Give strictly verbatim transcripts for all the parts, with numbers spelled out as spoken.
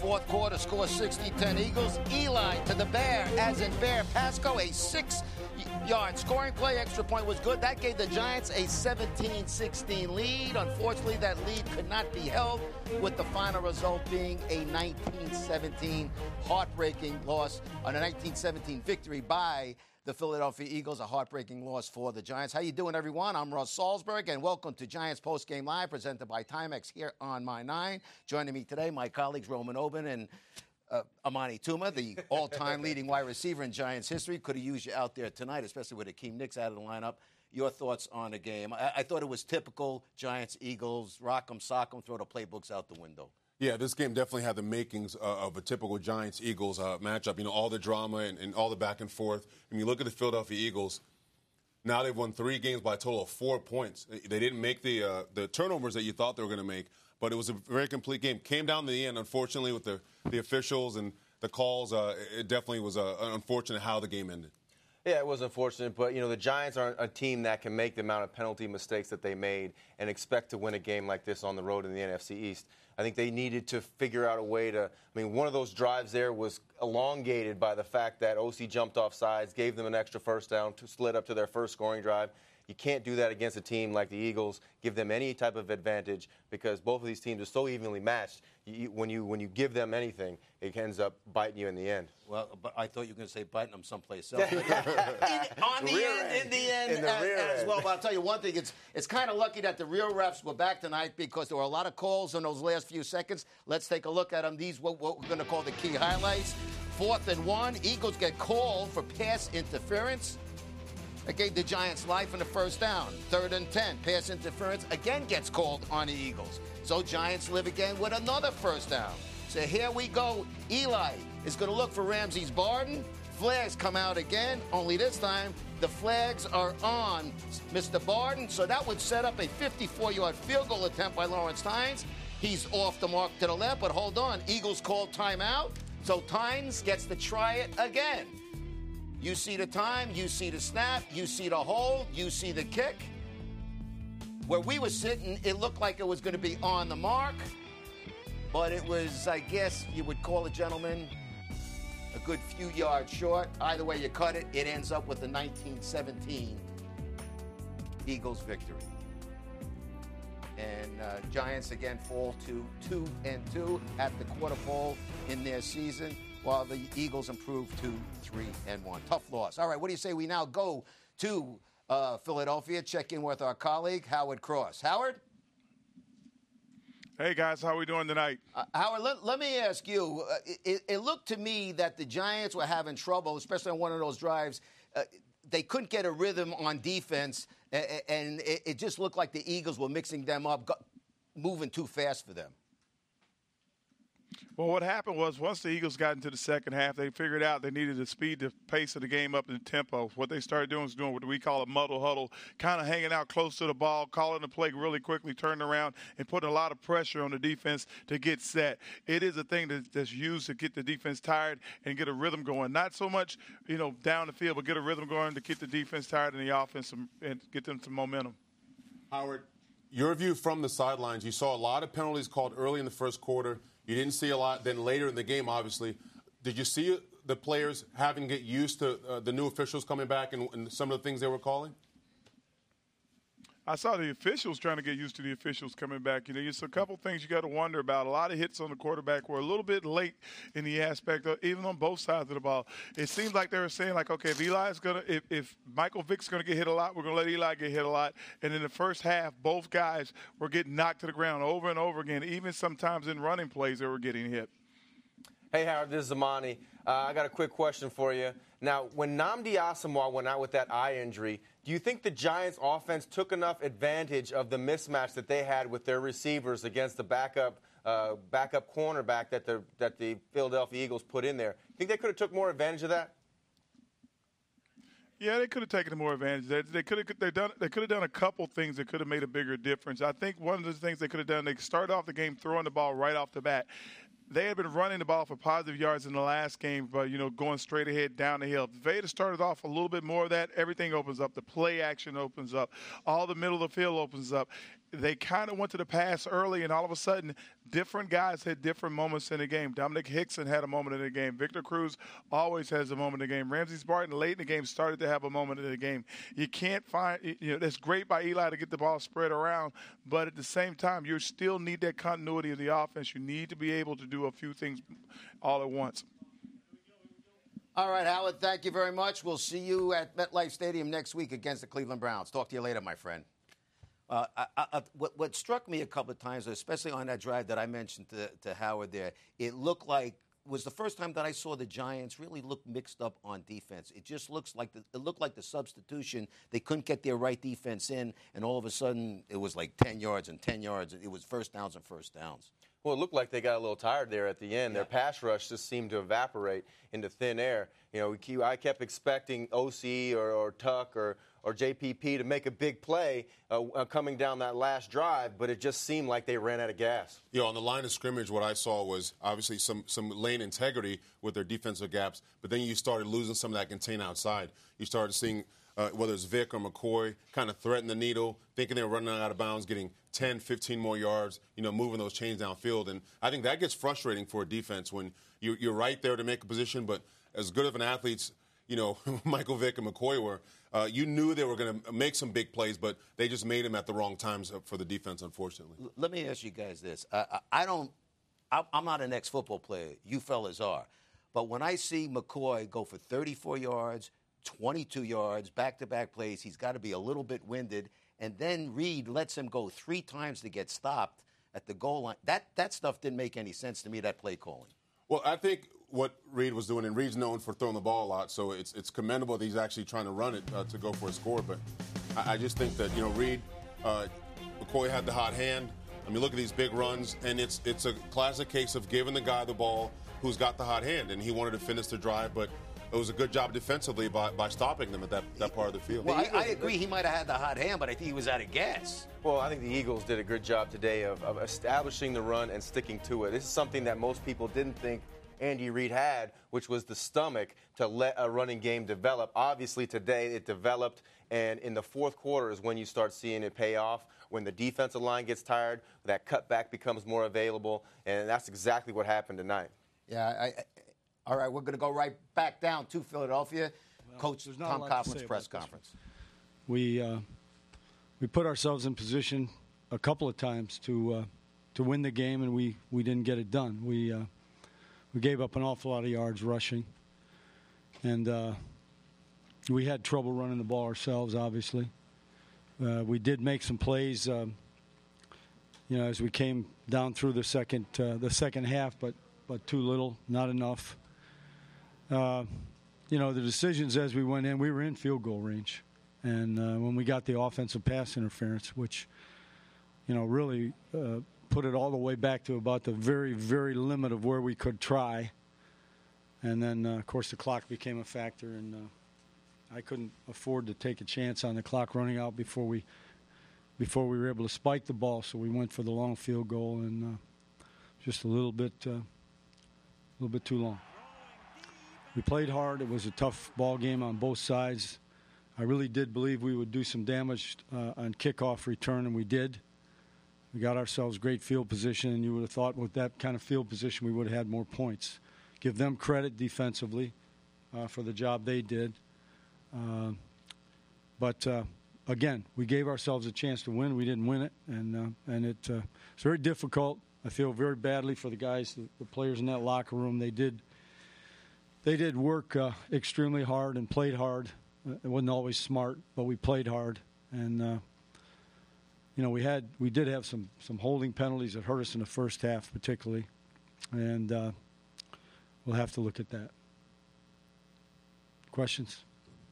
fourth quarter, score sixty ten Eagles. Eli to the Bear, as in Bear Pasco, a six-yard scoring play. Extra point was good. That gave the Giants a seventeen sixteen lead. Unfortunately, that lead could not be held, with the final result being a nineteen seventeen heartbreaking loss, on a nineteen seventeen victory by the Philadelphia Eagles, a heartbreaking loss for the Giants. How you doing, everyone? I'm Russ Salzberg, and welcome to Giants Post Game Live, presented by Timex here on My Nine. Joining me today, my colleagues Roman Oben and uh, Amani Tuma, the all-time leading wide receiver in Giants history. Could have used you out there tonight, especially with Akeem Nicks out of the lineup. Your thoughts on the game? I, I thought it was typical Giants-Eagles, rock 'em, sock 'em, throw the playbooks out the window. Yeah, this game definitely had the makings uh, of a typical Giants-Eagles uh, matchup. You know, all the drama and, and all the back and forth. When you look at the Philadelphia Eagles, now they've won three games by a total of four points. They didn't make the uh, the turnovers that you thought they were going to make, but it was a very complete game. Came down to the end, unfortunately, with the, the officials and the calls. Uh, it definitely was uh, unfortunate how the game ended. Yeah, it was unfortunate, but, you know, the Giants aren't a team that can make the amount of penalty mistakes that they made and expect to win a game like this on the road in the N F C East. I think they needed to figure out a way to – I mean, one of those drives there was elongated by the fact that O C jumped off sides, gave them an extra first down, to slid up to their first scoring drive. You can't do that against a team like the Eagles, give them any type of advantage, because both of these teams are so evenly matched. You, when you when you give them anything, it ends up biting you in the end. Well, but I thought you were going to say biting them someplace else. in, on the, the end, end. in the end, In the as, rear as end. well. But I'll tell you one thing: it's it's kind of lucky that the real refs were back tonight, because there were a lot of calls in those last few seconds. Let's take a look at them. These what, what we're going to call the key highlights. Fourth and one, Eagles get called for pass interference. That gave the Giants life in the first down. Third and ten, pass interference again gets called on the Eagles. So Giants live again with another first down. So here we go. Eli is going to look for Ramses Barden. Flags come out again, only this time the flags are on Mister Barden. So that would set up a fifty-four-yard field goal attempt by Lawrence Tynes. He's off the mark to the left, but hold on. Eagles called timeout. So Tynes gets to try it again. You see the time, you see the snap, you see the hold, you see the kick. Where we were sitting, it looked like it was going to be on the mark, but it was, I guess you would call it, gentlemen, a good few yards short. Either way you cut it, it ends up with the nineteen seventeen Eagles victory. And uh, Giants again fall to two and two at the quarter pole in their season, while the Eagles improve to three and one. Tough loss. All right, what do you say we now go to uh, Philadelphia, check in with our colleague, Howard Cross. Howard? Hey, guys, how are we doing tonight? Uh, Howard, let, let me ask you. Uh, it, it looked to me that the Giants were having trouble, especially on one of those drives. Uh, they couldn't get a rhythm on defense, and it, it just looked like the Eagles were mixing them up, moving too fast for them. Well, what happened was once the Eagles got into the second half, they figured out they needed to speed the pace of the game up in the tempo. What they started doing was doing what we call a muddle huddle, kind of hanging out close to the ball, calling the play really quickly, turning around, and putting a lot of pressure on the defense to get set. It is a thing that, that's used to get the defense tired and get a rhythm going. Not so much, you know, down the field, but get a rhythm going to get the defense tired and the offense some, and get them some momentum. Howard, your view from the sidelines, you saw a lot of penalties called early in the first quarter. You didn't see a lot then later in the game, obviously. Did you see the players having to get used to uh, the new officials coming back and, and some of the things they were calling? I saw the officials trying to get used to the officials coming back. You know, it's a couple things you got to wonder about. A lot of hits on the quarterback were a little bit late in the aspect of, even on both sides of the ball. It seemed like they were saying, like, okay, if Eli's going to, if, if Michael Vick's going to get hit a lot, we're going to let Eli get hit a lot. And in the first half, both guys were getting knocked to the ground over and over again. Even sometimes in running plays, they were getting hit. Hey, Howard, this is Amani. Uh, I got a quick question for you. Now, when Nnamdi Asomugha went out with that eye injury, do you think the Giants' offense took enough advantage of the mismatch that they had with their receivers against the backup uh, backup cornerback that the that the Philadelphia Eagles put in there? Think they could have took more advantage of that? Yeah, they could have taken more advantage. They, they could have they done they could have done a couple things that could have made a bigger difference. I think one of the things they could have done, they started off the game throwing the ball right off the bat. They had been running the ball for positive yards in the last game, but, you know, going straight ahead down the hill. If they had started off a little bit more of that, everything opens up. The play action opens up. All the middle of the field opens up. they kind of went to the pass early, and all of a sudden, different guys had different moments in the game. Dominic Hickson had a moment in the game. Victor Cruz always has a moment in the game. Ramsey Spartan late in the game started to have a moment in the game. You can't find, you know, that's great by Eli to get the ball spread around, but at the same time, you still need that continuity of the offense. You need to be able to do a few things all at once. All right, Howard, thank you very much. We'll see you at MetLife Stadium next week against the Cleveland Browns. Talk to you later, my friend. Uh, I, I, what, what struck me a couple of times, especially on that drive that I mentioned to, to Howard there, it looked like was the first time that I saw the Giants really look mixed up on defense. It just looks like the, it looked like the substitution. They couldn't get their right defense in, and all of a sudden it was like ten yards and ten yards. It was first downs and first downs. Well, it looked like they got a little tired there at the end. Yeah. Their pass rush just seemed to evaporate into thin air. You know, we keep, I kept expecting O C or, or Tuck or, or J P P to make a big play uh, uh, coming down that last drive, but it just seemed like they ran out of gas. You know, on the line of scrimmage, what I saw was obviously some, some lane integrity with their defensive gaps, but then you started losing some of that contain outside. You started seeing Uh, whether it's Vic or McCoy, kind of threaten the needle, thinking they were running out of bounds, getting ten, fifteen more yards, you know, moving those chains downfield. And I think that gets frustrating for a defense when you're, you're right there to make a position, but as good of an athletes, you know, Michael Vick and McCoy were, uh, you knew they were going to make some big plays, but they just made them at the wrong times for the defense, unfortunately. L- let me ask you guys this. I, I, I don't I, I'm not an ex-football player. You fellas are. But when I see McCoy go for thirty-four yards, twenty-two yards, back-to-back plays, he's got to be a little bit winded. And then Reed lets him go three times to get stopped at the goal line. That that stuff didn't make any sense to me, that play calling. Well, I think what Reed was doing, and Reed's known for throwing the ball a lot, so it's it's commendable that he's actually trying to run it uh, to go for a score. But I, I just think that, you know, Reed, uh, McCoy had the hot hand. I mean, look at these big runs, and it's it's a classic case of giving the guy the ball who's got the hot hand, and he wanted to finish the drive, but it was a good job defensively by, by stopping them at that, that part of the field. Well, I, I agree he might have had the hot hand, but I think he was out of gas. Well, I think the Eagles did a good job today of, of establishing the run and sticking to it. This is something that most people didn't think Andy Reid had, which was the stomach to let a running game develop. Obviously, today it developed, and in the fourth quarter is when you start seeing it pay off. When the defensive line gets tired, that cutback becomes more available, and that's exactly what happened tonight. Yeah, I, I all right, we're going to go right back down to Philadelphia. Well, Coach Tom Coughlin's press conference. We uh, we put ourselves in position a couple of times to uh, to win the game, and we, we didn't get it done. We uh, we gave up an awful lot of yards rushing, and uh, we had trouble running the ball ourselves. Obviously, uh, we did make some plays, um, you know, as we came down through the second uh, the second half, but but too little, not enough. Uh, you know, the decisions as we went in, we were in field goal range. And uh, when we got the offensive pass interference, which, you know, really uh, put it all the way back to about the very, very limit of where we could try. And then, uh, of course, the clock became a factor, and uh, I couldn't afford to take a chance on the clock running out before we before we were able to spike the ball. So we went for the long field goal, and uh, just a little bit, uh, a little bit too long. We played hard. It was a tough ball game on both sides. I really did believe we would do some damage uh, on kickoff return, and we did. We got ourselves great field position, and you would have thought with that kind of field position we would have had more points. Give them credit defensively uh, for the job they did. Uh, but, uh, again, we gave ourselves a chance to win. We didn't win it, and, uh, and it, uh, it's very difficult. I feel very badly for the guys, the, the players in that locker room. They did – They did work uh, extremely hard and played hard. Uh, it wasn't always smart, but we played hard. And, uh, you know, we had we did have some, some holding penalties that hurt us in the first half particularly. And uh, we'll have to look at that. Questions?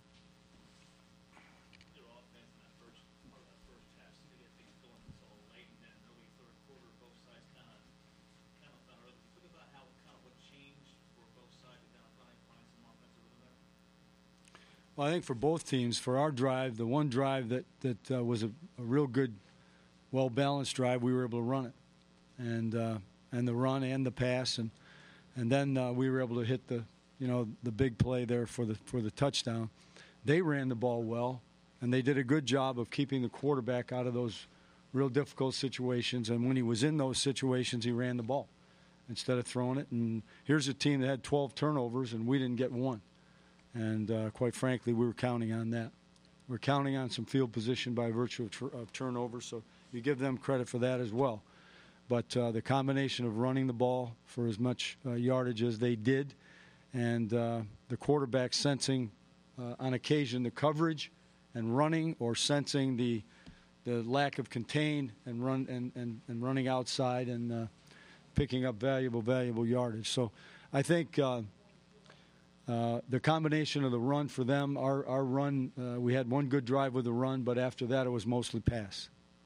Well, I think for both teams, for our drive, the one drive that, that uh, was a, a real good, well-balanced drive, we were able to run it. And uh, and the run and the pass. And and then uh, we were able to hit the, you know, the big play there for the for the touchdown. They ran the ball well, and they did a good job of keeping the quarterback out of those real difficult situations. And when he was in those situations, he ran the ball instead of throwing it. And here's a team that had twelve turnovers, and we didn't get one. And uh, quite frankly, we were counting on that. We're counting on some field position by virtue of, tr- of turnovers, so you give them credit for that as well. But uh, the combination of running the ball for as much uh, yardage as they did, and uh, the quarterback sensing uh, on occasion the coverage and running, or sensing the the lack of contain and run and, and, and running outside and uh, picking up valuable valuable yardage. So I think uh, uh, the combination of the run for them, our our run, uh, we had one good drive with the run, but after that it was mostly pass.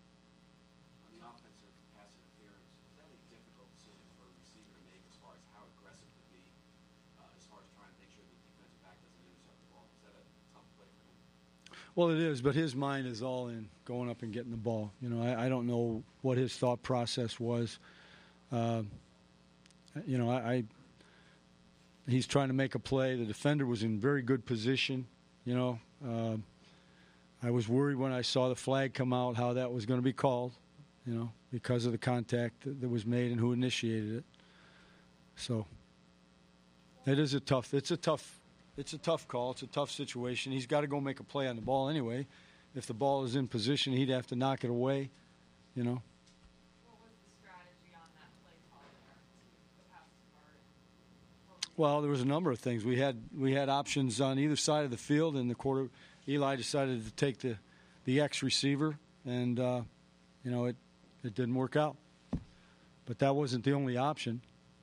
Well, it is, but his mind is all in going up and getting the ball. You know, I, I don't know what his thought process was. Uh, you know, I, I he's trying to make a play. The defender was in very good position. You know, uh, I was worried when I saw the flag come out how that was going to be called. You know, because of the contact that, that was made and who initiated it. So it is a tough. It's a tough. It's a tough call. It's a tough situation. He's got to go make a play on the ball anyway. If the ball is in position, he'd have to knock it away, you know. What was the strategy on that play call there to the pass to Barden? Well, there was a number of things. We had we had options on either side of the field, and the quarter Eli decided to take the, the X receiver, and uh, you know it it didn't work out. But that wasn't the only option.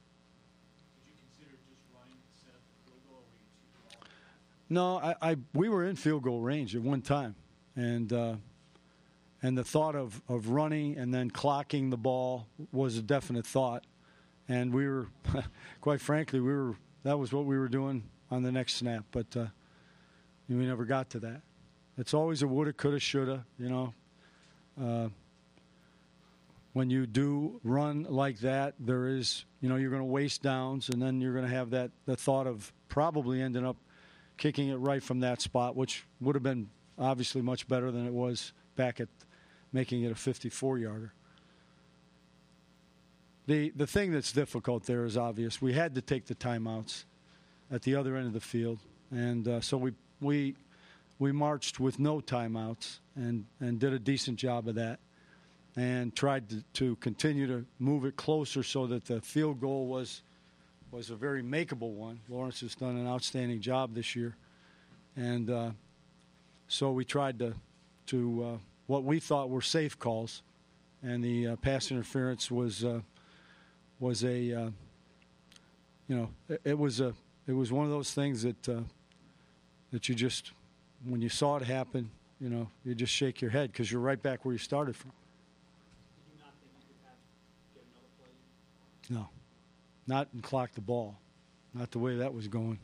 No, I, I we were in field goal range at one time, and uh, and the thought of, of running and then clocking the ball was a definite thought, and we were, quite frankly, we were that was what we were doing on the next snap, but uh, we never got to that. It's always a woulda, coulda, shoulda, you know. Uh, when you do run like that, there is, you know, you're going to waste downs, and then you're going to have that the thought of probably ending up kicking it right from that spot, which would have been obviously much better than it was back at making it a fifty-four-yarder. The the thing that's difficult there is obvious. We had to take the timeouts at the other end of the field, and uh, so we we we marched with no timeouts and, and did a decent job of that, and tried to, to continue to move it closer so that the field goal was was a very makeable one. Lawrence has done an outstanding job this year. And uh, so we tried to, to uh, what we thought were safe calls, and the uh, pass interference was uh, was a, uh, you know, it, it was a it was one of those things that uh, that you just, when you saw it happen, you know, you just shake your head because you're right back where you started from. Did you not think you could have get another play? No. Not and clock the ball. Not the way that was going.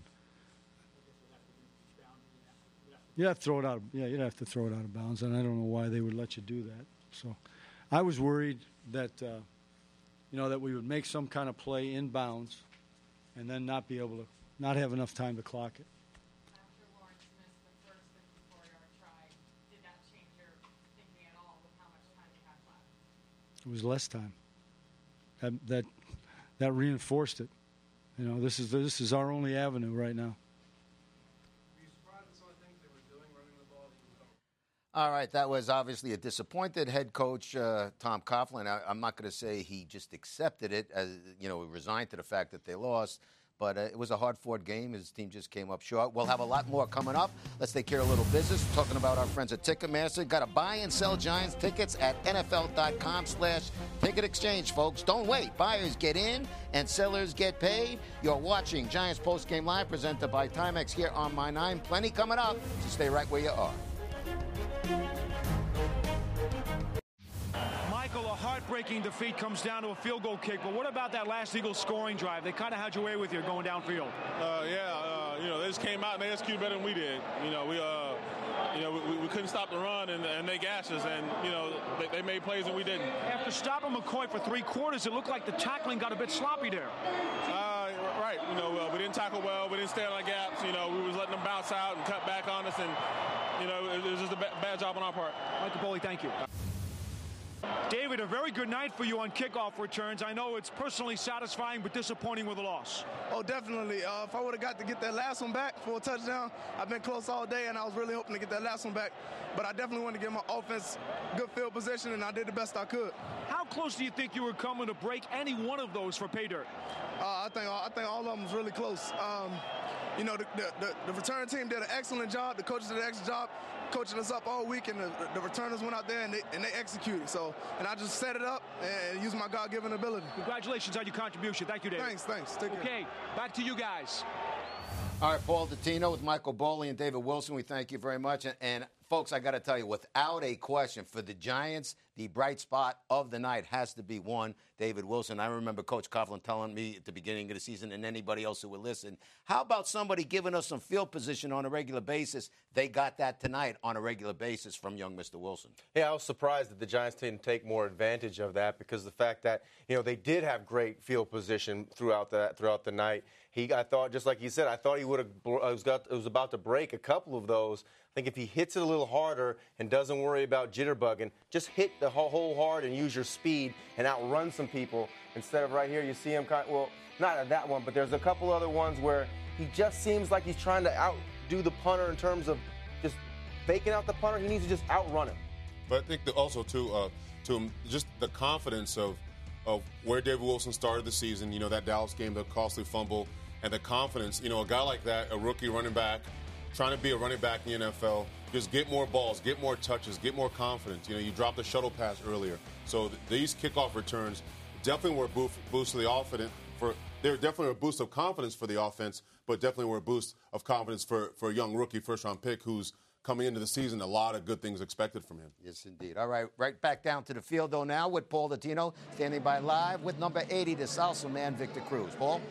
You'd have to throw it out. Yeah, you'd have to throw it out of bounds, and I don't know why they would let you do that. So, I was worried that, uh, you know, that we would make some kind of play in bounds, and then not be able to, not have enough time to clock it. After Lawrence missed the first fifty-four-yard try, did that change your thinking at all with how much time you had left? It was less time. That that. That reinforced it. You know, this is this is our only avenue right now. Were you surprised at some of the things they were doing running the ball? All right, that was obviously a disappointed head coach, uh, Tom Coughlin. I, I'm not going to say he just accepted it, as you know, resigned to the fact that they lost. But uh, it was a hard-fought game. His team just came up short. We'll have a lot more coming up. Let's take care of a little business. We're talking about our friends at Ticketmaster. Got to buy and sell Giants tickets at N F L dot com slash ticket exchange, folks. Don't wait. Buyers get in and sellers get paid. You're watching Giants Post Game Live presented by Timex here on My Nine. Plenty coming up, so stay right where you are. Michael, a heartbreaking defeat comes down to a field goal kick, but what about that last Eagles scoring drive? They kind of had your way with you going downfield. Uh, yeah, uh, you know, they just came out and they executed better than we did. You know, we, uh, you know, we, we couldn't stop the run, and, and they gashed us, and you know, they, they made plays and we didn't. After stopping McCoy for three quarters, it looked like the tackling got a bit sloppy there. Uh, right, you know, uh, we didn't tackle well, we didn't stay on our gaps. You know, we was letting them bounce out and cut back on us, and you know, it, it was just a ba- bad job on our part. Michael Boley, thank you. David, a very good night for you on kickoff returns. I know it's personally satisfying but disappointing with a loss. Oh, definitely. Uh, if I would have got to get that last one back for a touchdown, I've been close all day, and I was really hoping to get that last one back. But I definitely wanted to get my offense good field position, and I did the best I could. How close do you think you were coming to break any one of those for pay dirt? Uh, I think I think all of them was really close. Um, you know, the, the, the, the return team did an excellent job. The coaches did an excellent job coaching us up all week, and the, the returners went out there and they, and they executed. So, and I just set it up and used my God-given ability. Congratulations on your contribution. Thank you, David. Thanks, thanks. Take care. Okay, back to you guys. All right, Paul Dottino with Michael Boley and David Wilson. We thank you very much. And, and folks, I got to tell you, without a question, for the Giants, the bright spot of the night has to be one, David Wilson. I remember Coach Coughlin telling me at the beginning of the season, and anybody else who would listen, how about somebody giving us some field position on a regular basis? They got that tonight on a regular basis from young Mister Wilson. Yeah, I was surprised that the Giants didn't take more advantage of that, because the fact that, you know, they did have great field position throughout the throughout the night. He, I thought, just like you said, I thought he would have was, got, was about to break a couple of those. I think if he hits it a little harder and doesn't worry about jitterbugging, just hit the whole, whole hard and use your speed and outrun some people. Instead of right here, you see him kind of, well, not at that one, but there's a couple other ones where he just seems like he's trying to outdo the punter in terms of just faking out the punter. He needs to just outrun him. But I think that also, too, uh, to him, just the confidence of of where David Wilson started the season, you know, that Dallas game, the costly fumble, and the confidence, you know, a guy like that, a rookie running back, trying to be a running back in the N F L, just get more balls, get more touches, get more confidence. You know, you dropped the shuttle pass earlier. So th- these kickoff returns definitely were a boost, boost to the offense. For, they were definitely a boost of confidence for the offense, but definitely were a boost of confidence for, for a young rookie first-round pick who's coming into the season, a lot of good things expected from him. Yes, indeed. All right, right back down to the field, though, now with Paul Dottino, standing by live with number eighty, the salsa man, Victor Cruz. Paul?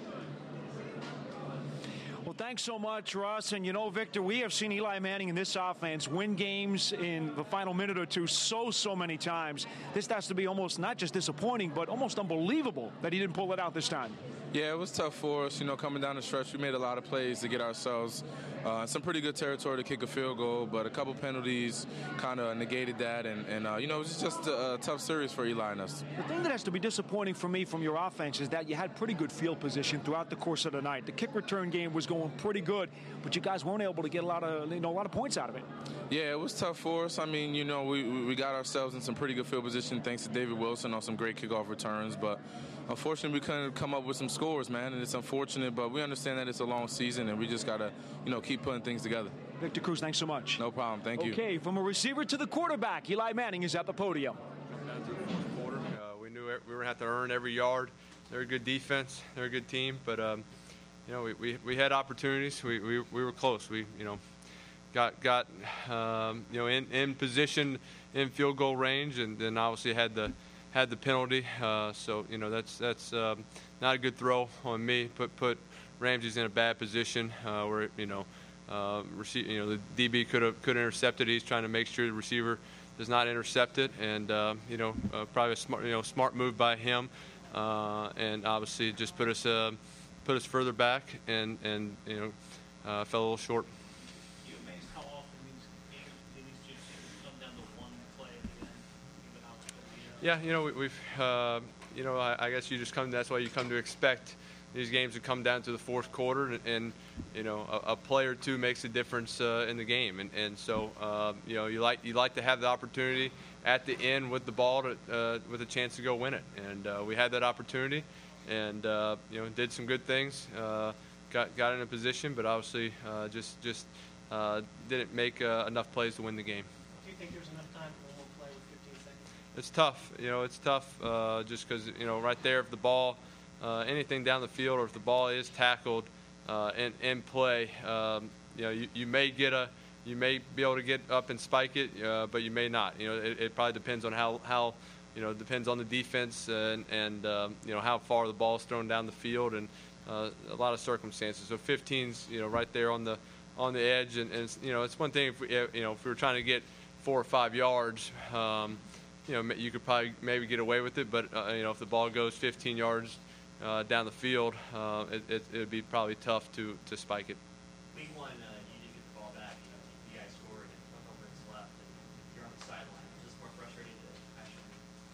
Well, thanks so much, Russ. And, you know, Victor, we have seen Eli Manning in this offense win games in the final minute or two so, so many times. This has to be almost not just disappointing, but almost unbelievable that he didn't pull it out this time. Yeah, it was tough for us. You know, coming down the stretch, we made a lot of plays to get ourselves uh, some pretty good territory to kick a field goal, but a couple penalties kind of negated that. And, and uh, you know, it was just a, a tough series for Eli and us. The thing that has to be disappointing for me from your offense is that you had pretty good field position throughout the course of the night. The kick return game was going pretty good, but you guys weren't able to get a lot of, you know, a lot of points out of it. Yeah, it was tough for us. I mean, you know, we, we got ourselves in some pretty good field position thanks to David Wilson on some great kickoff returns, but unfortunately, we couldn't come up with some scores, man, and it's unfortunate, but we understand that it's a long season, and we just got to, you know, keep putting things together. Victor Cruz, thanks so much. No problem. Thank you. Okay, from a receiver to the quarterback, Eli Manning is at the podium. Coming down to the fourth quarter, uh, we knew we were going to have to earn every yard. They're a good defense. They're a good team, but, um, you know, we, we, we had opportunities. We, we we were close. We, you know, got, got um, you know, in, in position, in field goal range, and then obviously had the – had the penalty, uh, so you know that's that's um, not a good throw on me. Put put Ramsey's in a bad position uh, where you know, uh, receive, you know the D B could have could have intercepted. He's trying to make sure the receiver does not intercept it, and uh, you know uh, probably a smart you know smart move by him, uh, and obviously just put us uh, put us further back and and you know uh, fell a little short. You amazed how often these games, these just come down to one play at the end. Yeah, you know, we, we've, uh, you know, I, I guess you just come, that's why you come to expect these games to come down to the fourth quarter, and, and you know, a, a play or two makes a difference uh, in the game. And, and so, uh, you know, you like you like to have the opportunity at the end with the ball to, uh, with a chance to go win it. And uh, we had that opportunity and, uh, you know, did some good things, uh, got, got in a position, but obviously uh, just, just uh, didn't make uh, enough plays to win the game. Do you think there's enough time for one play with fifteen seconds? It's tough, you know. It's tough uh, just because you know right there, if the ball, uh, anything down the field, or if the ball is tackled uh, in in play, um, you know, you, you may get a, you may be able to get up and spike it, uh, but you may not. You know, it, it probably depends on how how, you know, it depends on the defense and and um, you know how far the ball is thrown down the field and uh, a lot of circumstances. So fifteen's you know right there on the on the edge, and, and it's, you know it's one thing if we, you know if we were trying to get four or five yards. Um, You know, you could probably maybe get away with it, but uh, you know, if the ball goes fifteen yards uh, down the field, uh, it, it would be probably tough to, to spike it. Week one, uh, you did get the ball back. You know, you guys scored and a couple minutes left, and you're on the sideline. Was this more frustrating to actually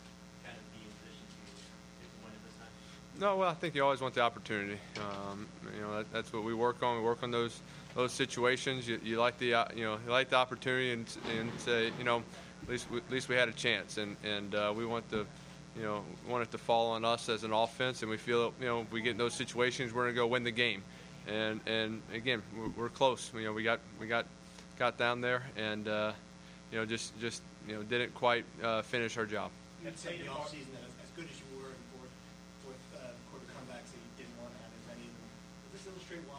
No, well, I think you always want the opportunity. Um, you know, that, that's what we work on. We work on those those situations. You, you like the uh, you know you like the opportunity and and say you know at least we, at least we had a chance and and uh, we want the you know want it to fall on us as an offense, and we feel you know if we get in those situations we're gonna go win the game. And and again we're, we're close. You know we got we got got down there and uh, you know just just you know didn't quite uh, finish our job. You'd say the offseason that as good as you were in fourth, fourth uh, quarter comebacks that you didn't want to have as many of them. Does this illustrate why?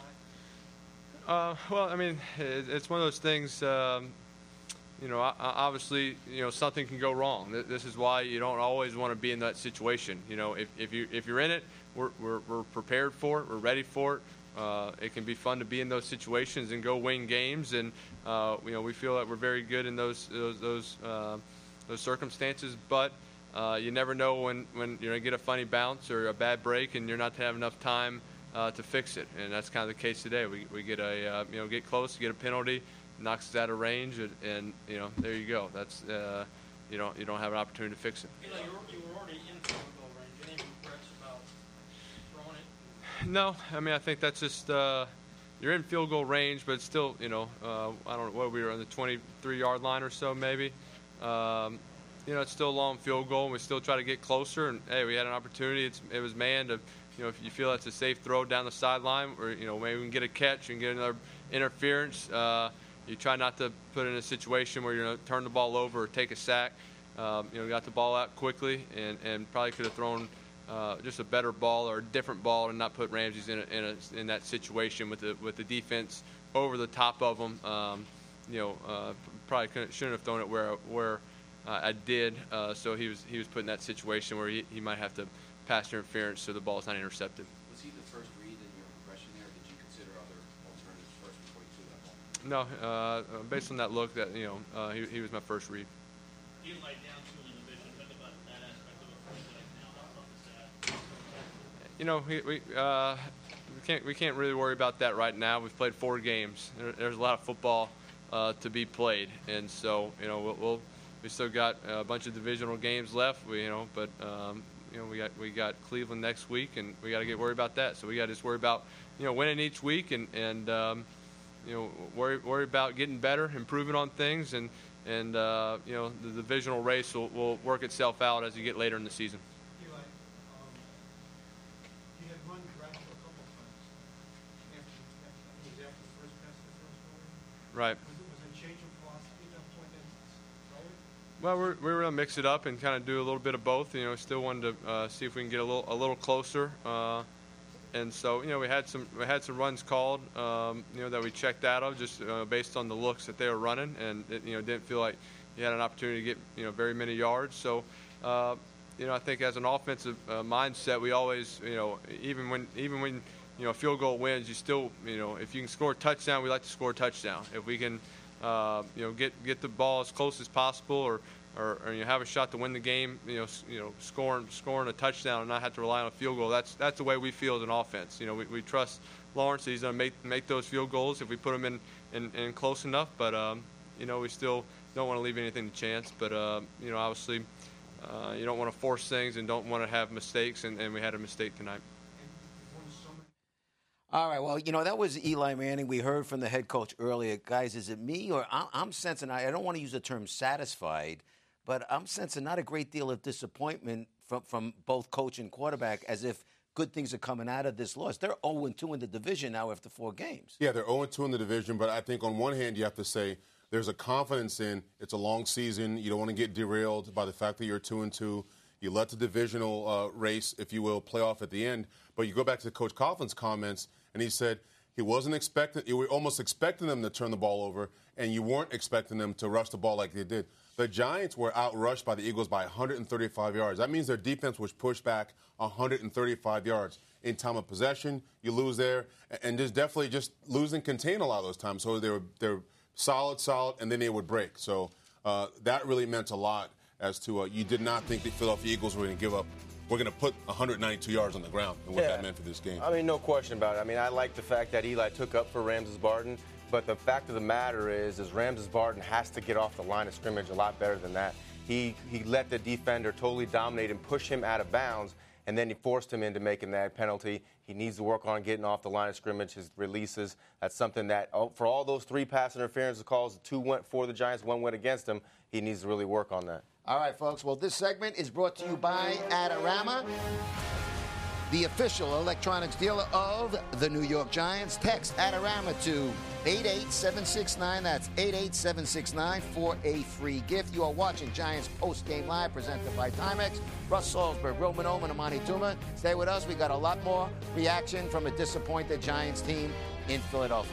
Uh, well, I mean, it, it's one of those things. Um, you know, obviously, you know something can go wrong. This is why you don't always want to be in that situation. You know, if, if you if you're in it, we're, we're we're prepared for it. We're ready for it. Uh, it can be fun to be in those situations and go win games, and uh, you know we feel that we're very good in those those those, uh, those circumstances. But uh, you never know when when you're gonna get a funny bounce or a bad break, and you're not to have enough time uh, to fix it. And that's kind of the case today. We we get a uh, you know get close, get a penalty, knocks us out of range, and, and you know there you go. That's uh, you don't you don't have an opportunity to fix it. You know, you were, you were already in field goal range. You didn't even regrets about throwing it. No, I mean I think that's just uh, you're in field goal range, but it's still you know uh, I don't know what we were on the twenty-three yard line or so maybe. Um, you know it's still a long field goal, and we still try to get closer. And hey, we had an opportunity. It's, it was man to you know if you feel that's a safe throw down the sideline, or you know maybe we can get a catch and get another interference. Uh, you try not to put it in a situation where you're going to turn the ball over or take a sack. Um, you know, got the ball out quickly, and, and probably could have thrown uh, just a better ball or a different ball, and not put Ramses in a, in, a, in that situation with the with the defense over the top of them. Um, you know, uh, probably couldn't, shouldn't have thrown it where where uh, I did. Uh, so he was he was put in that situation where he, he might have to pass interference so the ball's not intercepted. Was he the first read in your progression there? Did you consider other alternatives first before you threw that ball? No, uh, based on that look, that you know, uh, he he was my first read. You laid down two in the division. Think about that aspect of it for you now. How tough is that? You know, we we, uh, we can't we can't really worry about that right now. We've played four games. There, there's a lot of football uh, to be played, and so you know we'll, we'll we still got a bunch of divisional games left. We you know, but um, you know we got we got Cleveland next week, and we got to get worried about that. So we got to just worry about you know winning each week, and and um, you know worry worry about getting better, improving on things, and. And, uh, you know, the divisional race will, will work itself out as you get later in the season. Eli, um, you had run Bradshaw a couple of times. After, after, I think it was after the first pass of the first quarter. Right. Was it, was it a change of philosophy at that point then? Throw it? Well, we're, we were going to mix it up and kind of do a little bit of both. You know, still wanted to uh, see if we can get a little a little closer. Uh, and so, you know, we had some we had some runs called, um, you know, that we checked out of just uh, based on the looks that they were running, and it, you know, didn't feel like you had an opportunity to get you know very many yards. So, uh, you know, I think as an offensive uh, mindset, we always, you know, even when even when you know a field goal wins, you still, you know, if you can score a touchdown, we like to score a touchdown. If we can, uh, you know, get get the ball as close as possible, or Or, or you have a shot to win the game, you know, you know, scoring scoring a touchdown and not have to rely on a field goal. That's that's the way we feel as an offense. You know, we, we trust Lawrence. He's going to make make those field goals if we put them in, in, in close enough. But um, you know, we still don't want to leave anything to chance. But uh, you know, obviously, uh, you don't want to force things and don't want to have mistakes. And, and we had a mistake tonight. All right, well, you know, that was Eli Manning. We heard from the head coach earlier. Guys, is it me or I'm, I'm sensing, I don't want to use the term satisfied, but I'm sensing not a great deal of disappointment from, from both coach and quarterback, as if good things are coming out of this loss. They're oh and two in the division now after four games. Yeah, they're oh and two in the division, but I think on one hand you have to say there's a confidence in it's a long season. You don't want to get derailed by the fact that you're two and two. You let the divisional uh, race, if you will, play off at the end. But you go back to Coach Coughlin's comments, and he said he wasn't expecting, you were almost expecting them to turn the ball over, and you weren't expecting them to rush the ball like they did. The Giants were outrushed by the Eagles by one hundred thirty-five yards. That means their defense was pushed back one hundred thirty-five yards. In time of possession, you lose there, and just definitely just losing contain a lot of those times. So they were they're solid, solid, and then they would break. So uh, that really meant a lot as to uh, you did not think the Philadelphia Eagles were going to give up. We're going to put one hundred ninety-two yards on the ground, and what yeah. that meant for this game. I mean, no question about it. I mean, I like the fact that Eli took up for Ramses Barden, but the fact of the matter is, is Ramses Barden has to get off the line of scrimmage a lot better than that. He he let the defender totally dominate and push him out of bounds, and then he forced him into making that penalty. He needs to work on getting off the line of scrimmage, his releases. That's something that, oh, for all those three pass interference calls, two went for the Giants, one went against him, he needs to really work on that. All right, folks. Well, this segment is brought to you by Adorama, the official electronics dealer of the New York Giants. Text Adorama to eight eight seven six nine. That's eight eight seven six nine for a free gift. You are watching Giants Post Game Live, presented by Timex. Russ Salzberg, Roman Oman, Amani Tuma. Stay with us. We got a lot more reaction from a disappointed Giants team in Philadelphia.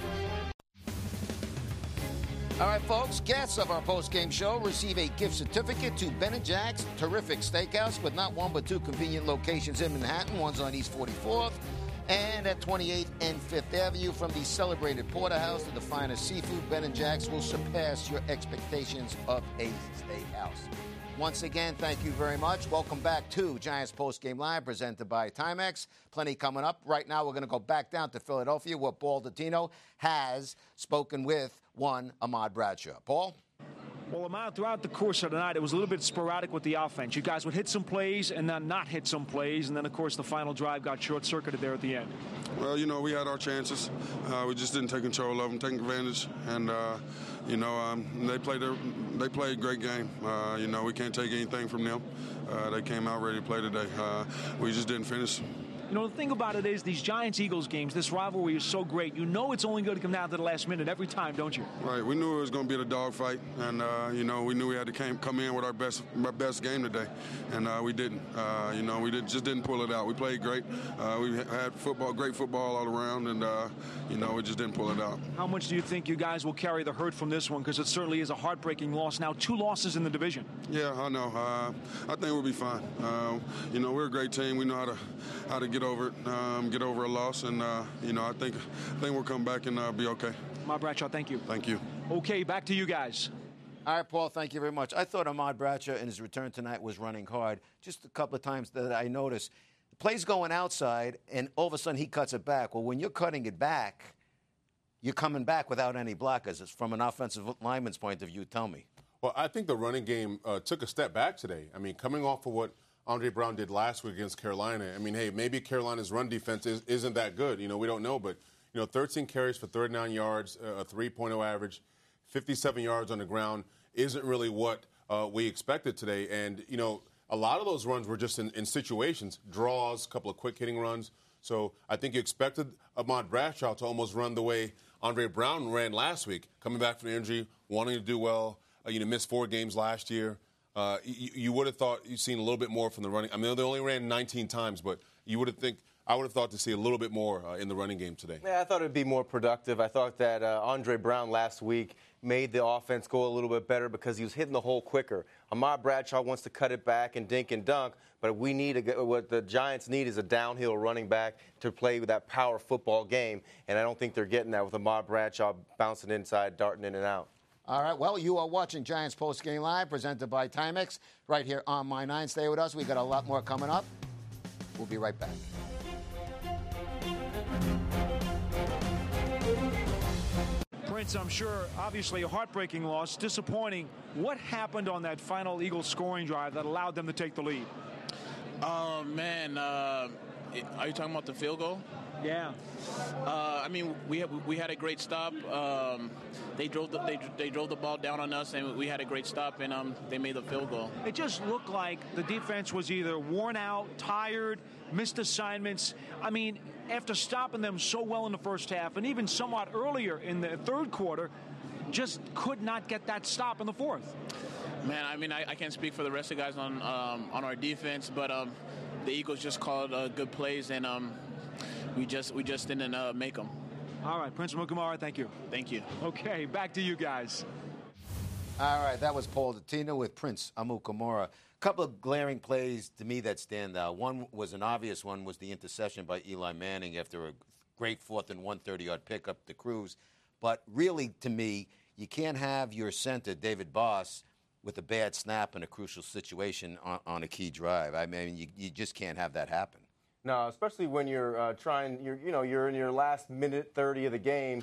All right, folks, guests of our post-game show receive a gift certificate to Ben and Jack's Terrific Steakhouse with not one but two convenient locations in Manhattan. One's on East forty-fourth and at twenty-eighth and Fifth Avenue. From the celebrated porterhouse to the finest seafood, Ben and Jack's will surpass your expectations of a steakhouse. Once again, thank you very much. Welcome back to Giants Post-Game Live, presented by Timex. Plenty coming up. Right now, we're going to go back down to Philadelphia, where Paul Dottino has spoken with one Ahmad Bradshaw. Paul? Well, Ahmad, throughout the course of the night, it was a little bit sporadic with the offense. You guys would hit some plays and then not hit some plays, and then, of course, the final drive got short-circuited there at the end. Well, you know, we had our chances. Uh, we just didn't take control of them, take advantage, and, uh, you know, um, they played a, they played a great game. Uh, you know, we can't take anything from them. Uh, they came out ready to play today. Uh, we just didn't finish. You know, the thing about it is these Giants-Eagles games, this rivalry is so great. You know it's only going to come down to the last minute every time, don't you? Right. We knew it was going to be a dogfight, and, uh, you know, we knew we had to came, come in with our best our best game today, and uh, we didn't. Uh, you know, we did, just didn't pull it out. We played great. Uh, we had football, great football all around, and, uh, you know, we just didn't pull it out. How much do you think you guys will carry the hurt from this one? Because it certainly is a heartbreaking loss. Now, two losses in the division. Yeah, I know. Uh, I think we'll be fine. Uh, you know, we're a great team. We know how to how to get over it. Um, get over a loss, and uh, you know, I think I think we'll come back and uh, be okay. Ahmad Bradshaw, thank you. Thank you. Okay, back to you guys. All right, Paul, thank you very much. I thought Ahmad Bradshaw in his return tonight was running hard. Just a couple of times that I noticed, the play's going outside, and all of a sudden he cuts it back. Well, when you're cutting it back, you're coming back without any blockers. It's from an offensive lineman's point of view. Tell me. Well, I think the running game uh, took a step back today. I mean, coming off of what Andre Brown did last week against Carolina. I mean, hey, maybe Carolina's run defense is, isn't that good. You know, we don't know. But, you know, thirteen carries for thirty-nine yards, uh, a three point oh average, fifty-seven yards on the ground isn't really what uh, we expected today. And, you know, a lot of those runs were just in, in situations, draws, a couple of quick hitting runs. So I think you expected Ahmad Bradshaw to almost run the way Andre Brown ran last week, coming back from the injury, wanting to do well. Uh, you know, missed four games last year. Uh, you, you would have thought you'd seen a little bit more from the running. I mean, they only ran nineteen times, but you would have think I would have thought to see a little bit more uh, in the running game today. Yeah, I thought it would be more productive. I thought that uh, Andre Brown last week made the offense go a little bit better because he was hitting the hole quicker. Ahmad Bradshaw wants to cut it back and dink and dunk, but we need a, what the Giants need is a downhill running back to play with that power football game, and I don't think they're getting that with Ahmad Bradshaw bouncing inside, darting in and out. All right, well, you are watching Giants Post Game Live, presented by Timex, right here on My Nine. Stay with us. We got a lot more coming up. We'll be right back. Prince, I'm sure, obviously a heartbreaking loss, disappointing. What happened on that final Eagles scoring drive that allowed them to take the lead? Oh, man, uh, are you talking about the field goal? Yeah. Uh, I mean, we had, we had a great stop. Um, they drove the they, they drove the ball down on us, and we had a great stop, and um, they made the field goal. It just looked like the defense was either worn out, tired, missed assignments. I mean, after stopping them so well in the first half, and even somewhat earlier in the third quarter, just could not get that stop in the fourth. Man, I mean, I, I can't speak for the rest of the guys on um, on our defense, but um, the Eagles just called uh, good plays, and um, we just we just didn't uh, make them. All right, Prince Amukamara, thank you. Thank you. Okay, back to you guys. All right, that was Paul Dottino with Prince Amukamara. A couple of glaring plays to me that stand out. One was an obvious one, was the interception by Eli Manning after a great fourth and one thirty-yard pickup to Cruz. But really, to me, you can't have your center, David Boss, with a bad snap in a crucial situation on, on a key drive. I mean, you, you just can't have that happen. No, especially when you're uh, trying, you're, you know, you're in your last minute thirty of the game.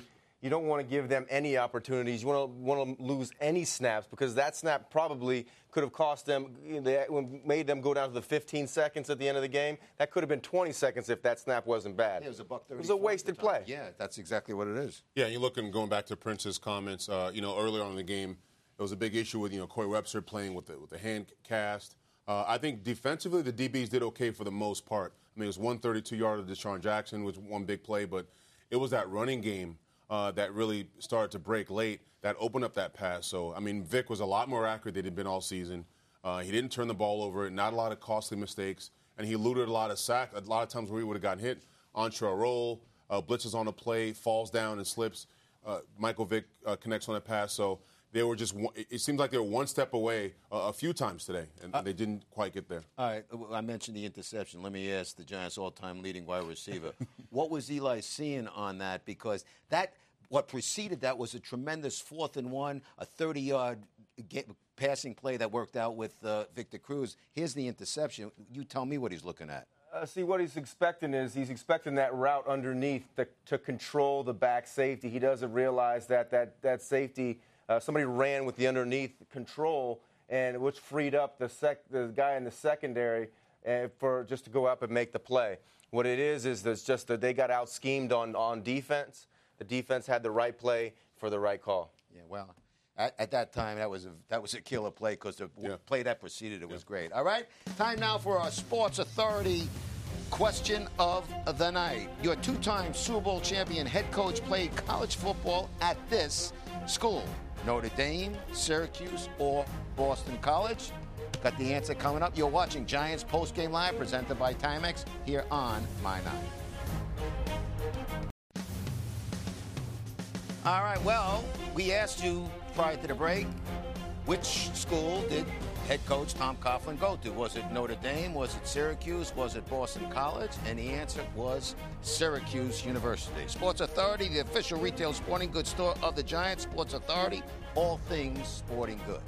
you don't want to give them any opportunities. You want to want to lose any snaps because that snap probably could have cost them, they made them go down to the fifteen seconds at the end of the game. That could have been twenty seconds if that snap wasn't bad. Yeah, it was a buck thirty. It was a wasted play. Yeah, that's exactly what it is. Yeah, you're looking, going back to Prince's comments, uh, you know, earlier on in the game, there was a big issue with, you know, Corey Webster playing with the, with the hand cast. Uh, I think defensively, the D Bs did okay for the most part. I mean, it was one thirty-two yard of Deshaun Jackson, was one big play, but it was that running game uh, that really started to break late that opened up that pass. So, I mean, Vic was a lot more accurate than he'd been all season. Uh, he didn't turn the ball over, not a lot of costly mistakes, and he eluded a lot of sacks, a lot of times where he would have gotten hit. Onto a roll, uh, blitzes on a play, falls down and slips. Uh, Michael Vick uh, connects on a pass. So they were just, one, it seems like they were one step away uh, a few times today, and uh, they didn't quite get there. All right, I mentioned the interception. Let me ask the Giants' all-time leading wide receiver. What was Eli seeing on that? Because that, what preceded that was a tremendous fourth and one, a thirty-yard passing play that worked out with uh, Victor Cruz. Here's the interception. You tell me what he's looking at. Uh, see, what he's expecting is he's expecting that route underneath to, to control the back safety. He doesn't realize that that, that safety, uh, somebody ran with the underneath control, and which freed up the sec, the guy in the secondary uh, for just to go up and make the play. What it is is there's just that they got out schemed on, on defense. The defense had the right play for the right call. Yeah, well. At, at that time, that was a that was a killer play because the yeah. play that preceded it was yeah. great. All right, time now for our Sports Authority question of the night. Your two-time Super Bowl champion head coach played college football at this school: Notre Dame, Syracuse, or Boston College? Got the answer coming up. You're watching Giants Post Game Live, presented by Timex, here on My Nine. All right, well, we asked you prior to the break, which school did head coach Tom Coughlin go to? Was it Notre Dame? Was it Syracuse? Was it Boston College? And the answer was Syracuse University. Sports Authority, the official retail sporting goods store of the Giants. Sports Authority, all things sporting good.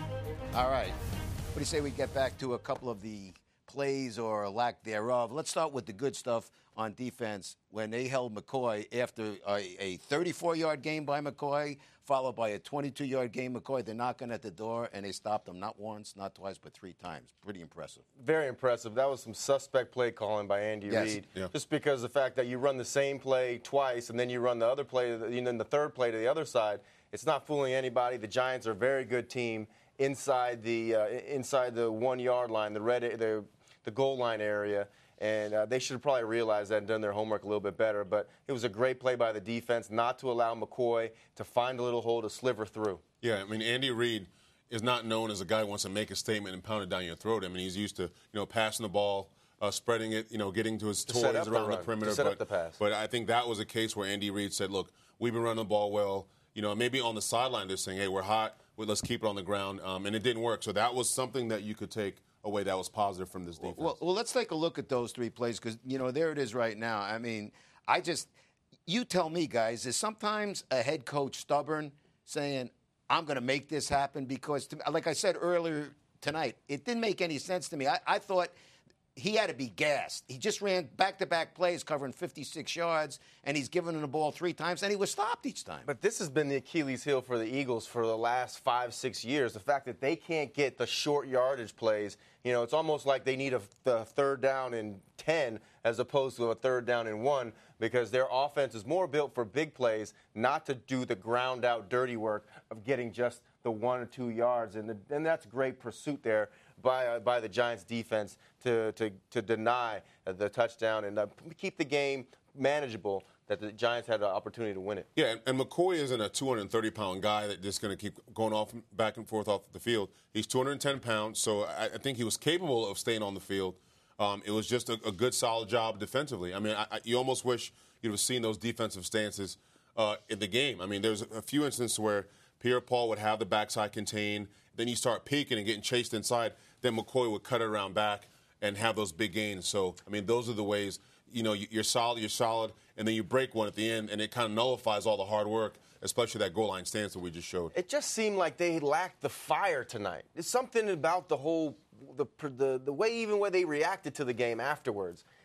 All right, what do you say we get back to a couple of the plays or lack thereof? Let's start with the good stuff on defense when they held McCoy after a thirty-four-yard game by McCoy, followed by a twenty-two-yard game. McCoy, they're knocking at the door, and they stopped them not once, not twice, but three times. Pretty impressive. Very impressive. That was some suspect play calling by Andy yes. Reid. Yeah. Just because the fact that you run the same play twice, and then you run the other play, and then the third play to the other side, it's not fooling anybody. The Giants are a very good team inside the uh, inside the one-yard line, the red, the the goal line area. And uh, they should have probably realized that and done their homework a little bit better. But it was a great play by the defense not to allow McCoy to find a little hole to sliver through. Yeah, I mean, Andy Reid is not known as a guy who wants to make a statement and pound it down your throat. I mean, he's used to, you know, passing the ball, uh, spreading it, you know, getting to his to toys around the, the perimeter. To set but, up the pass. But I think that was a case where Andy Reid said, look, we've been running the ball well. You know, maybe on the sideline they're saying, hey, we're hot. Well, let's keep it on the ground. Um, and it didn't work. So that was something that you could take away that was positive from this defense. Well, well, let's take a look at those three plays because, you know, there it is right now. I mean, I just – you tell me, guys, is sometimes a head coach stubborn saying, I'm going to make this happen? Because, to, like I said earlier tonight, it didn't make any sense to me. I, I thought – he had to be gassed. He just ran back-to-back plays covering fifty-six yards, and he's given him the ball three times, and he was stopped each time. But this has been the Achilles heel for the Eagles for the last five, six years, the fact that they can't get the short yardage plays. You know, it's almost like they need a, a third down in ten as opposed to a third down in one because their offense is more built for big plays, not to do the ground-out dirty work of getting just the one or two yards. And, the, and that's great pursuit there by uh, by the Giants defense to to, to deny uh, the touchdown and uh, keep the game manageable, that the Giants had an opportunity to win it. Yeah, and, and McCoy isn't a two hundred thirty pound guy that's just going to keep going off back and forth off the field. He's two hundred ten pounds, so I, I think he was capable of staying on the field. Um, it was just a, a good, solid job defensively. I mean, I, I, you almost wish you'd have seen those defensive stances uh, in the game. I mean, there's a few instances where Pierre-Paul would have the backside contained, then you start peeking and getting chased inside, then McCoy would cut it around back and have those big gains. So, I mean, those are the ways, you know, you're solid, you're solid, and then you break one at the end, and it kind of nullifies all the hard work, especially that goal line stance that we just showed. It just seemed like they lacked the fire tonight. There's something about the whole, the the, the way, even where they reacted to the game afterwards.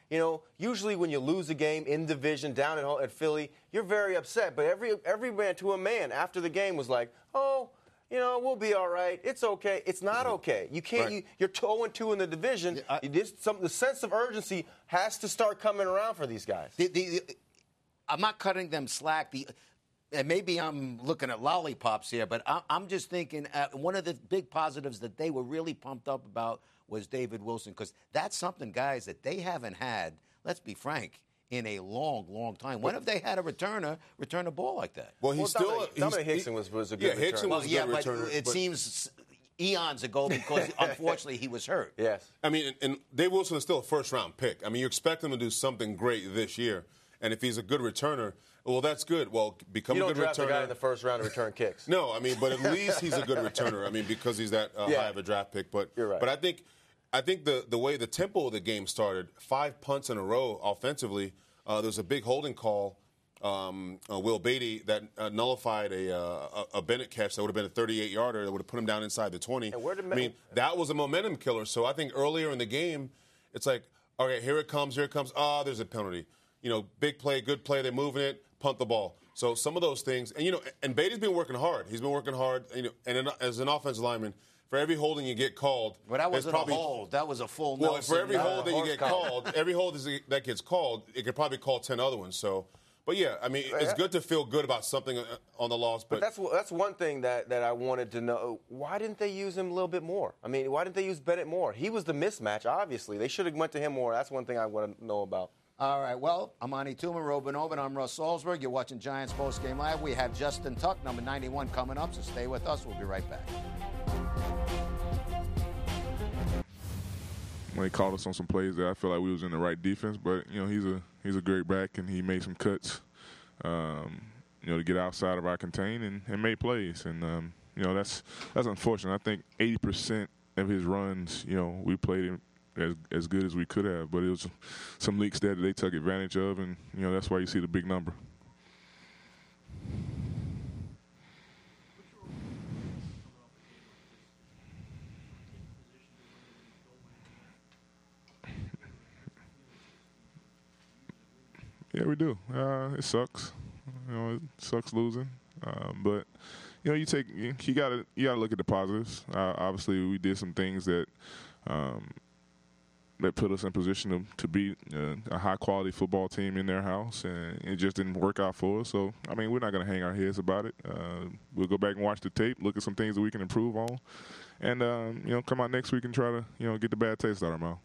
You know, usually when you lose a game in division down at, home, at Philly, you're very upset. But every every man to a man after the game was like, oh, you know, we'll be all right. It's okay. It's not okay. You can't. Right. You, you're oh and two in the division. Yeah, I, this, some, the sense of urgency has to start coming around for these guys. The, the, the, I'm not cutting them slack. The, and maybe I'm looking at lollipops here, but I, I'm just thinking uh, one of the big positives that they were really pumped up about was David Wilson, because that's something, guys, that they haven't had, let's be frank, in a long, long time. When have they had a returner return a ball like that? Well, he's well, still... Dominic, he's, Dominic Hickson was, was a good yeah, returner. Hickson was well, a yeah, good but returner. It but seems eons ago because, unfortunately, he was hurt. Yes. I mean, and, and Dave Wilson is still a first-round pick. I mean, you expect him to do something great this year. And if he's a good returner, well, that's good. Well, become you a good don't draft returner. a guy in the first round to return kicks. No, I mean, but at least he's a good returner. I mean, because he's that uh, yeah. high of a draft pick. But You're right. But I think, I think the the way the tempo of the game started, five punts in a row offensively. Uh, there was a big holding call. Um, uh, Will Beatty that uh, nullified a, uh, a a Bennett catch that would have been a thirty-eight yarder that would have put him down inside the twenty. And where did I mean, that was a momentum killer. So I think earlier in the game, it's like, okay, here it comes, here it comes. Ah, oh, there's a penalty. You know, big play, good play. They're moving it, punt the ball. So some of those things, and you know, and Beatty's been working hard. He's been working hard. You know, and in, as an offensive lineman, for every holding you get called, but that wasn't probably, a hold. That was a full. Well, Nelson, for every uh, hold that you get called, every hold that gets called, it could probably call ten other ones. So. But, yeah, I mean, it's good to feel good about something on the loss. But, but that's that's one thing that, that I wanted to know. Why didn't they use him a little bit more? I mean, why didn't they use Bennett more? He was the mismatch, obviously. They should have went to him more. That's one thing I want to know about. All right, well, I'm Ani Tooman, Robin Oben. I'm Russ Salzberg. You're watching Giants Post Game Live. We have Justin Tuck, number ninety-one, coming up, so stay with us. We'll be right back. When he called us on some plays that I feel like we was in the right defense, but you know he's a he's a great back and he made some cuts, um, you know, to get outside of our contain and, and made plays, and um, you know that's that's unfortunate. I think eighty percent of his runs, you know, we played him as as good as we could have, but it was some leaks there that they took advantage of, and you know that's why you see the big number. Yeah, we do. Uh, it sucks. You know, it sucks losing. Um, but you know, you take you gotta you gotta look at the positives. Uh, obviously, we did some things that um, that put us in position to to beat uh, a high quality football team in their house, and it just didn't work out for us. So, I mean, we're not gonna hang our heads about it. Uh, we'll go back and watch the tape, look at some things that we can improve on, and um, you know, come out next week and try to you know get the bad taste out of our mouth.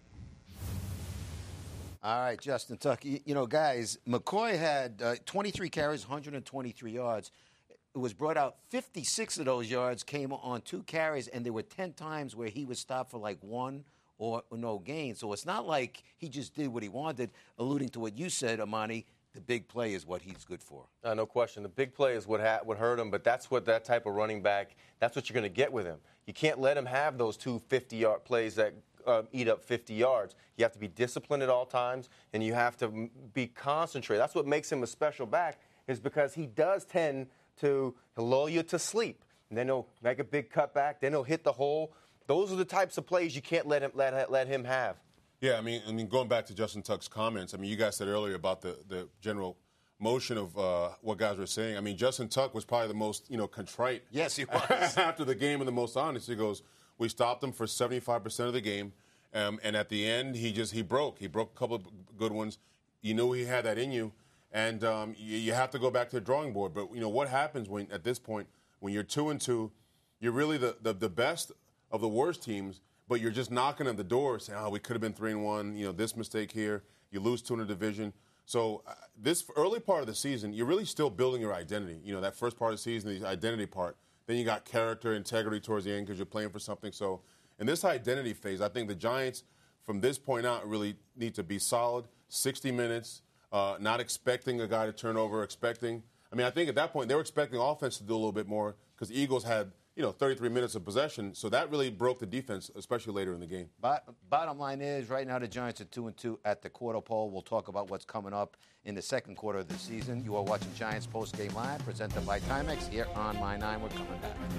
All right, Justin Tuck. You, you know, guys, McCoy had uh, twenty-three carries, one hundred twenty-three yards. It was brought out fifty-six of those yards came on two carries, and there were ten times where he was stopped for like one or, or no gain. So it's not like he just did what he wanted, alluding to what you said, Amani. The big play is what he's good for. Uh, no question. The big play is what ha- what hurt him, but that's what that type of running back, that's what you're going to get with him. You can't let him have those two fifty-yard plays that uh, eat up fifty yards. You have to be disciplined at all times, and you have to m- be concentrated. That's what makes him a special back, is because he does tend to lull you to sleep. And then he'll make a big cutback, then he'll hit the hole. Those are the types of plays you can't let him let, let him have. Yeah, I mean, I mean, going back to Justin Tuck's comments, I mean, you guys said earlier about the, the general motion of uh, what guys were saying. I mean, Justin Tuck was probably the most, you know, contrite. Yes, he was. After the game and the most honest. He goes, we stopped him for seventy-five percent of the game, um, and at the end, he just, he broke. He broke a couple of good ones. You knew he had that in you, and um, you, you have to go back to the drawing board. But, you know, what happens when, at this point, when you're two and two, you're really the, the, the best of the worst teams, but you're just knocking at the door saying, oh, we could have been three and one, you know, this mistake here. You lose two in the division. So uh, this early part of the season, you're really still building your identity. You know, that first part of the season, the identity part. Then you got character, integrity towards the end because you're playing for something. So in this identity phase, I think the Giants, from this point out, really need to be solid, sixty minutes, uh, not expecting a guy to turn over, expecting. I mean, I think at that point, they were expecting offense to do a little bit more because the Eagles had – you know, thirty-three minutes of possession. So that really broke the defense, especially later in the game. But bottom line is, right now the Giants are two and two at the quarter pole. We'll talk about what's coming up in the second quarter of the season. You are watching Giants Post Game Live, presented by Timex here on My Nine. We're coming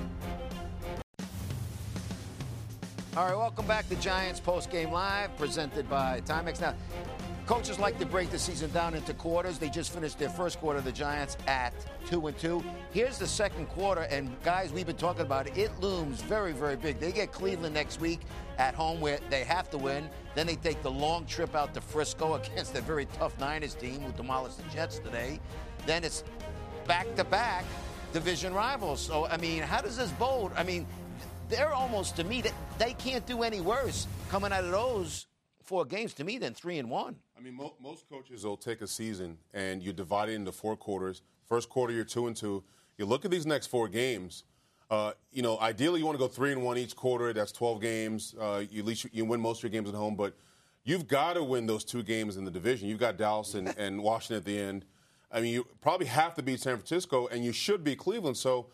back. All right, welcome back to Giants Post Game Live, presented by Timex. Now, Coaches like to break the season down into quarters. They just finished their first quarter, the Giants, at two and two. Here's the second quarter, and guys, we've been talking about it. It looms very, very big. They get Cleveland next week at home where they have to win. Then they take the long trip out to Frisco against a very tough Niners team who demolished the Jets today. Then it's back-to-back division rivals. So, I mean, how does this bode? I mean, they're almost, to me, they can't do any worse coming out of those four games, to me, than three and one. I mean, mo- most coaches will take a season and you divide it into four quarters. First quarter, you're two and two. You look at these next four games. Uh, you know, ideally, you want to go three and one each quarter. That's twelve games. Uh, you, at least you, you win most of your games at home, but you've got to win those two games in the division. You've got Dallas and, and Washington at the end. I mean, you probably have to beat San Francisco, and you should beat Cleveland. So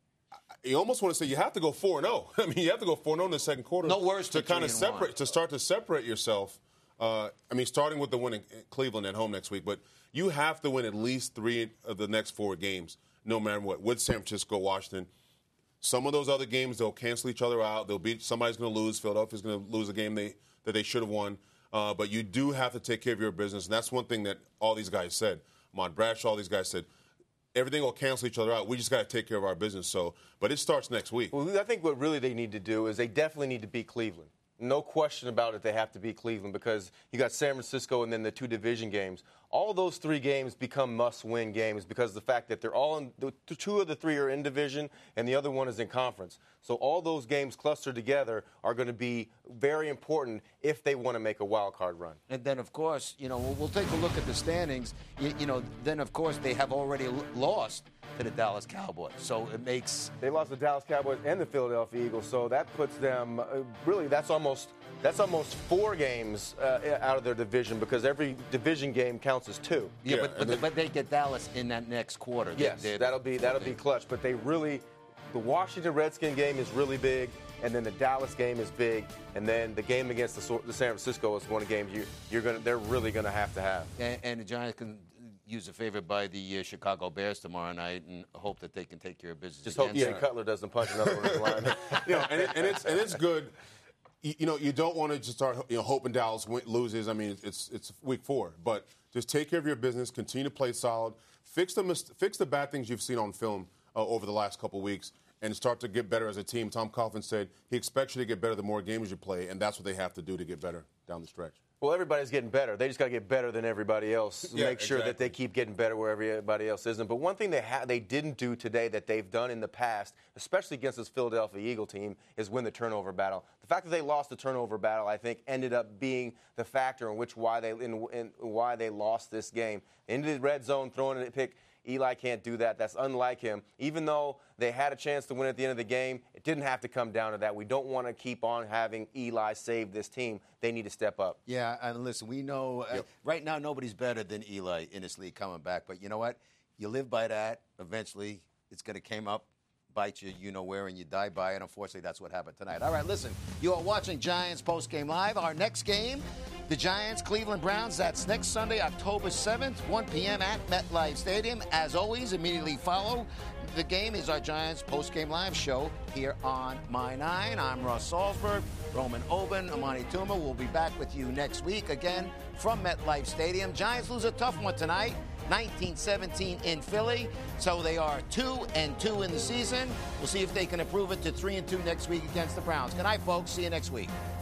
you almost want to say you have to go four and oh. I mean, you have to go four and oh in the second quarter. No worse to kind of separate, to start to separate yourself. Uh, I mean, starting with the win in Cleveland at home next week, but you have to win at least three of the next four games, no matter what, with San Francisco, Washington. Some of those other games, they'll cancel each other out. They'll beat, somebody's going to lose. Philadelphia's going to lose a game they, that they should have won. Uh, but you do have to take care of your business, and that's one thing that all these guys said. Mon Bradshaw, all these guys said, everything will cancel each other out. We just got to take care of our business. So, but it starts next week. Well, I think what really they need to do is they definitely need to beat Cleveland. No question about it, they have to beat Cleveland because you got San Francisco and then the two division games. All those three games become must-win games because of the fact that they're all in, the two of the three are in division and the other one is in conference. So all those games clustered together are going to be very important if they want to make a wild card run. And then, of course, you know, we'll, we'll take a look at the standings. You, you know, then, of course, they have already l- lost to the Dallas Cowboys. So it makes... They lost the Dallas Cowboys and the Philadelphia Eagles, so that puts them... Uh, really, that's almost... That's almost four games uh, out of their division because every division game counts as two. Yeah, yeah but, but, then, but they get Dallas in that next quarter. Yes, they, that'll be that'll be clutch. But they really, the Washington Redskin game is really big, and then the Dallas game is big, and then the game against the, the San Francisco is one of the games you you're gonna they're really gonna have to have. And, and the Giants can use a favor by the uh, Chicago Bears tomorrow night and hope that they can take care of business. Just hope Jay Cutler doesn't punch another one in the line. You know, and, it, and it's and it's good. You know, you don't want to just start, you know, hoping Dallas win, loses. I mean, it's it's week four, but just take care of your business, continue to play solid, fix the mis- fix the bad things you've seen on film uh, over the last couple weeks, and start to get better as a team. Tom Coughlin said he expects you to get better the more games you play, and that's what they have to do to get better down the stretch. Well, everybody's getting better. They just got to get better than everybody else. Yeah, Make sure exactly. that they keep getting better where everybody else isn't. But one thing they ha- they didn't do today that they've done in the past, especially against this Philadelphia Eagle team, is win the turnover battle. The fact that they lost the turnover battle, I think, ended up being the factor in which why they in, in why they lost this game. Into the red zone, throwing a pick. Eli can't do that. That's unlike him. Even though they had a chance to win at the end of the game, it didn't have to come down to that. We don't want to keep on having Eli save this team. They need to step up. Yeah, and listen, we know uh, right now nobody's better than Eli in this league coming back. But you know what? You live by that. Eventually, it's going to come up, bite you, you know where, and you die by it. Unfortunately, that's what happened tonight. All right, listen, you are watching Giants Postgame Live. Our next game, the Giants, Cleveland Browns. That's next Sunday, October seventh, one p.m. at MetLife Stadium. As always, immediately follow the game is our Giants Postgame Live show here on My Nine. I'm Russ Salzberg, Roman Oben, Amani Tuma. We'll be back with you next week again from MetLife Stadium. Giants lose a tough one tonight, nineteen seventeen in Philly. So they are two and two in the season. We'll see if they can improve it to three and two next week against the Browns. Good night, folks. See you next week.